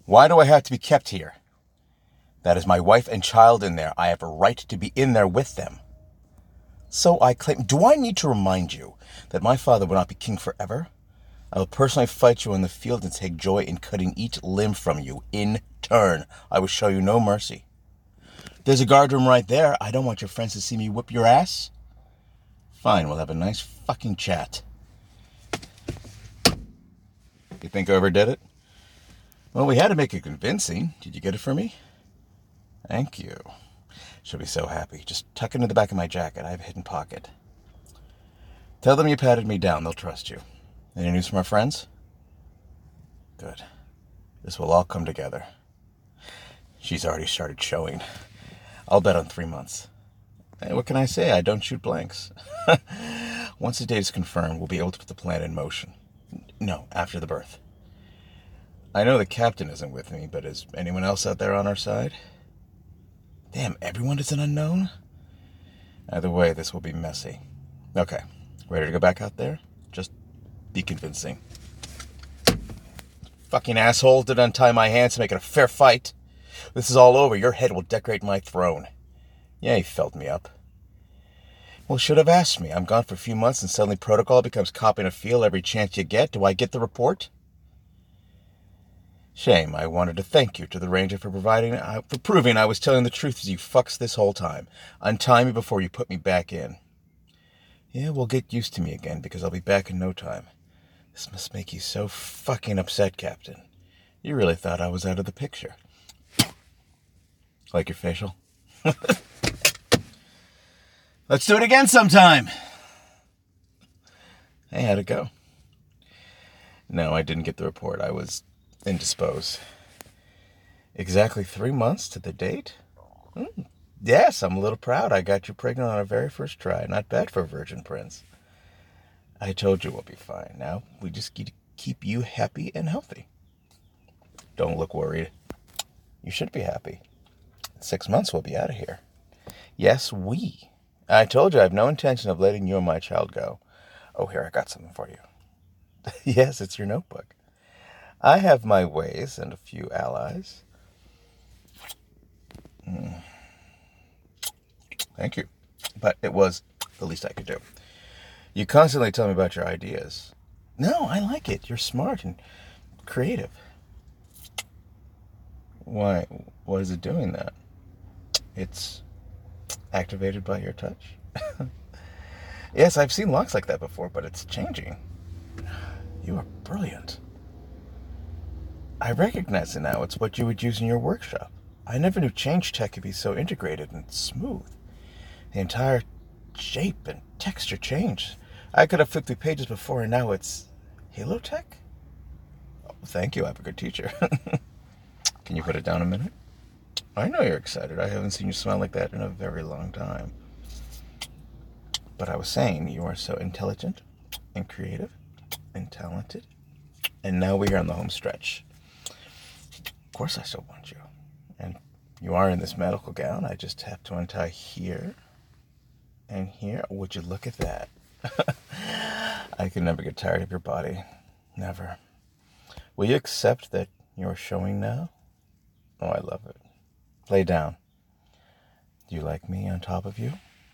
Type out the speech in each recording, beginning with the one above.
Why do I have to be kept here? That is my wife and child in there. I have a right to be in there with them. So I claim. Do I need to remind you that my father will not be king forever? I will personally fight you in the field and take joy in cutting each limb from you. In turn, I will show you no mercy. There's a guard room right there. I don't want your friends to see me whip your ass. Fine, we'll have a nice fucking chat. You think I overdid it? Well, we had to make it convincing. Did you get it for me? Thank you. She'll be so happy. Just tuck it into the back of my jacket. I have a hidden pocket. Tell them you patted me down. They'll trust you. Any news from our friends? Good. This will all come together. She's already started showing. I'll bet on 3 months. Hey, what can I say? I don't shoot blanks. Once the date is confirmed, we'll be able to put the plan in motion. No, after the birth. I know the captain isn't with me, but is anyone else out there on our side? Damn, everyone is an unknown? Either way, this will be messy. Okay, ready to go back out there? Just be convincing. Fucking asshole did untie my hands to make it a fair fight. This is all over. Your head will decorate my throne. Yeah, he felt me up. Well, should have asked me. I'm gone for a few months and suddenly protocol becomes copping a feel every chance you get. Do I get the report? Shame. I wanted to thank you to the Ranger for proving I was telling the truth to you fucks this whole time. Untie me before you put me back in. Yeah, well, get used to me again because I'll be back in no time. This must make you so fucking upset, Captain. You really thought I was out of the picture. Like your facial? Let's do it again sometime. Hey, how'd it go? No, I didn't get the report. I was indisposed. Exactly 3 months to the date? Yes, I'm a little proud. I got you pregnant on our very first try. Not bad for a virgin prince. I told you we'll be fine. Now, we just need to keep you happy and healthy. Don't look worried. You should be happy. In 6 months, we'll be out of here. Yes, we. I told you I have no intention of letting you and my child go. Oh, here, I got something for you. Yes, it's your notebook. I have my ways and a few allies. Thank you. But it was the least I could do. You constantly tell me about your ideas. No, I like it. You're smart and creative. Why? What is it doing that? It's activated by your touch? Yes, I've seen locks like that before, but it's changing. You are brilliant. I recognize it now. It's what you would use in your workshop. I never knew change tech could be so integrated and smooth. The entire shape and texture changed. I could have flipped through pages before, and now it's Halo Tech? Oh, thank you. I have a good teacher. Can you put it down a minute? I know you're excited. I haven't seen you smile like that in a very long time. But I was saying, you are so intelligent and creative and talented. And now we're on the home stretch. Of course I still want you. And you are in this medical gown. I just have to untie here and here. Would you look at that? I can never get tired of your body. Never. Will you accept that you're showing now? Oh, I love it. Lay down. Do you like me on top of you?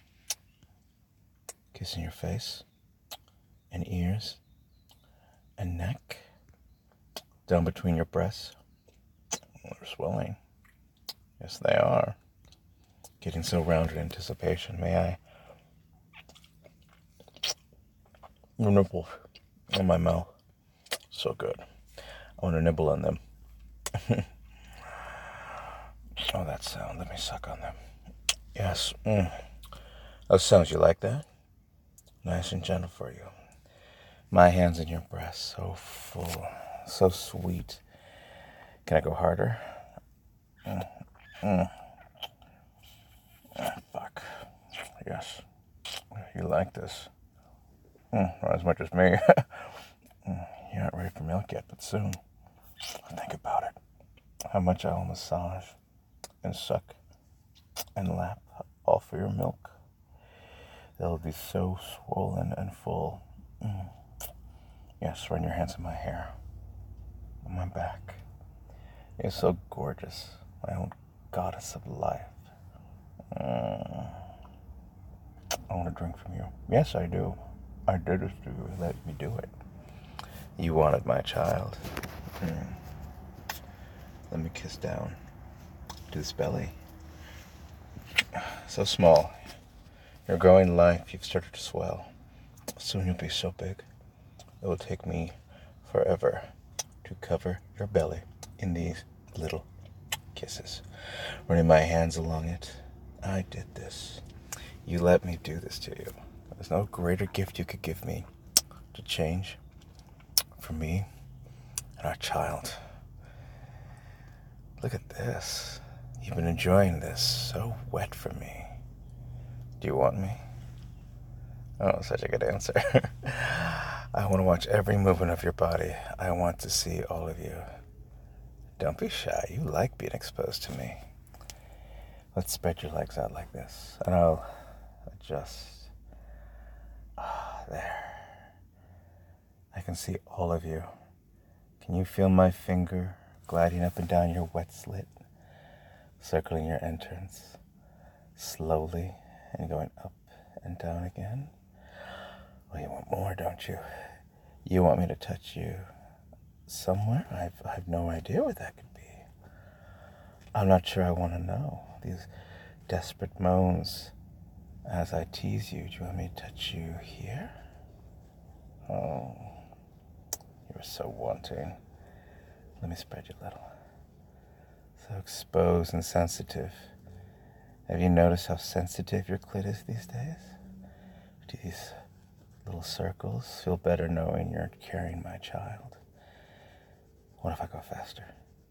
Kissing your face and ears and neck. Down between your breasts. They're swelling. Yes, they are. Getting so round in anticipation. May I? Your nipples in my mouth. So good. I want to nibble on them. Oh, that sound. Let me suck on them. Yes. Those sounds, you like that? Nice and gentle for you. My hands in your breast. So full. So sweet. Can I go harder? Fuck. Yes. You like this. Not as much as me. You're not ready for milk yet, but soon. Think about it. How much I'll massage and suck and lap all for your milk. They'll be so swollen and full. Yes, run your hands in my hair, on my back, You're so gorgeous, my own goddess of life. I want to drink from you. Yes, I do. I did this to you. Let me do it. You wanted my child. Let me kiss down to this belly. So small. You're growing life. You've started to swell. Soon you'll be so big. It will take me forever to cover your belly in these little kisses. Running my hands along it. I did this. You let me do this to you. There's no greater gift you could give me to change for me and our child. Look at this. You've been enjoying this. So wet for me. Do you want me? Oh, such a good answer. I want to watch every movement of your body. I want to see all of you. Don't be shy. You like being exposed to me. Let's spread your legs out like this. And I'll adjust. There. I can see all of you. Can you feel my finger gliding up and down your wet slit? Circling your entrance. Slowly and going up and down again. Well, you want more, don't you? You want me to touch you somewhere? I've no idea what that could be. I'm not sure I want to know. These desperate moans as I tease you. Do you want me to touch you here? Oh, you're so wanting. Let me spread you a little. So exposed and sensitive. Have you noticed how sensitive your clit is these days? Do these little circles feel better knowing you're carrying my child? What if I go faster?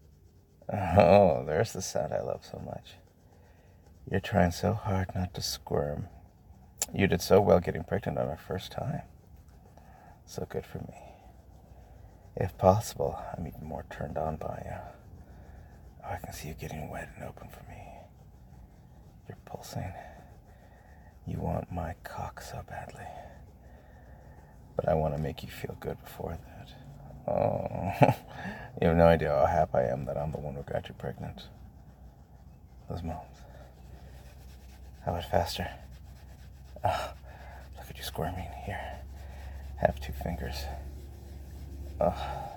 Oh, there's the sound I love so much. You're trying so hard not to squirm. You did so well getting pregnant on our first time. So good for me. If possible, I'm even more turned on by you. Oh, I can see you getting wet and open for me. You're pulsing. You want my cock so badly. But I want to make you feel good before that. Oh, you have no idea how happy I am that I'm the one who got you pregnant. Those moans. How about faster? Oh, look at you squirming. Here, have 2 fingers. Oh,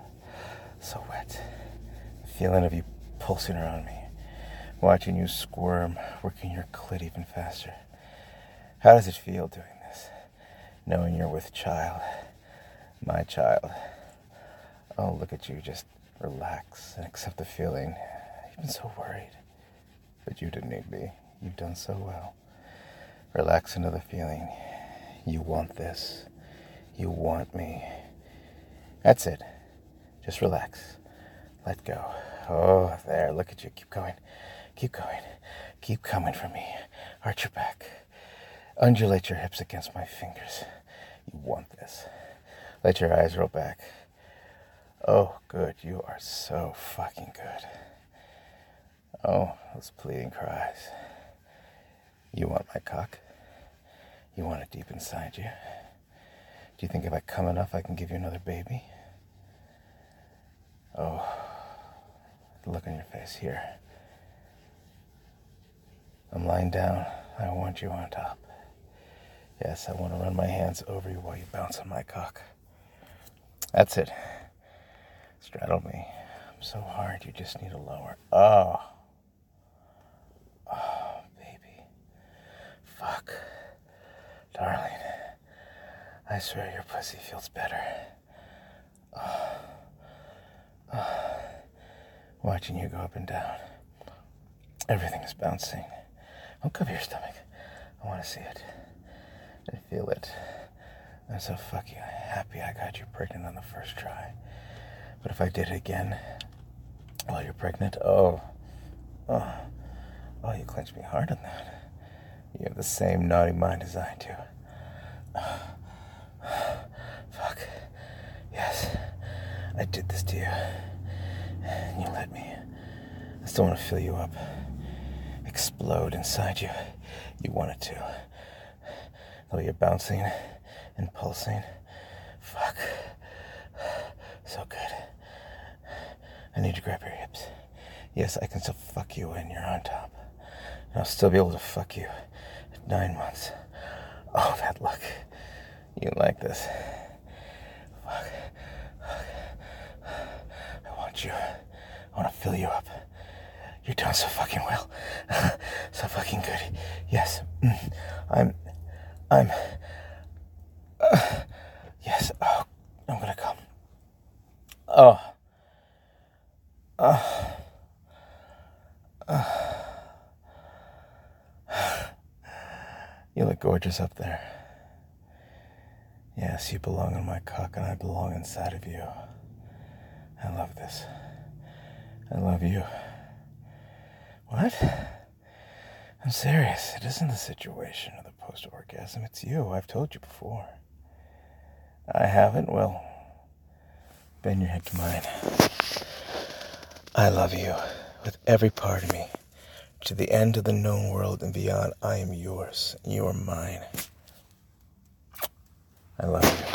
so wet. The feeling of you pulsing around me. Watching you squirm, working your clit even faster. How does it feel doing this? Knowing you're with child. My child. Oh, look at you. Just relax and accept the feeling. You've been so worried. But you didn't need me. You've done so well. Relax into the feeling. You want this. You want me. That's it. Just relax. Let go. Oh, there. Look at you. Keep going. Keep going. Keep coming for me. Arch your back. Undulate your hips against my fingers. You want this. Let your eyes roll back. Oh, good. You are so fucking good. Oh, those pleading cries. You want my cock? You want it deep inside you? Do you think if I come enough I can give you another baby? Oh, the look on your face here. I'm lying down. I want you on top. Yes, I want to run my hands over you while you bounce on my cock. That's it. Straddle me. I'm so hard, you just need a lower. Oh. Oh, baby. Fuck. Darling. I swear your pussy feels better. Oh. Oh. Watching you go up and down. Everything is bouncing. Don't cover your stomach. I want to see it. And feel it. I'm so fucking happy I got you pregnant on the first try. But if I did it again while you're pregnant, oh, you clench me hard on that. You have the same naughty mind as I do. Fuck. Yes, I did this to you. And you let me. I still want to fill you up. Explode inside you. You wanted to. Though you're bouncing and pulsing. Fuck. So good. I need to grab your hips. Yes, I can still fuck you when you're on top. And I'll still be able to fuck you at 9 months. Oh, that look. You like this. Fuck. I want you. I want to fill you up. You're doing so fucking well. So fucking good. Yes. I'm... yes. Oh, I'm gonna come. Oh. You look gorgeous up there. Yes, you belong on my cock and I belong inside of you. I love this. I love you. What? I'm serious. It isn't the situation of the post-orgasm. It's you. I've told you before. I haven't? Well, bend your head to mine. I love you with every part of me. To the end of the known world and beyond, I am yours. You are mine. I love you.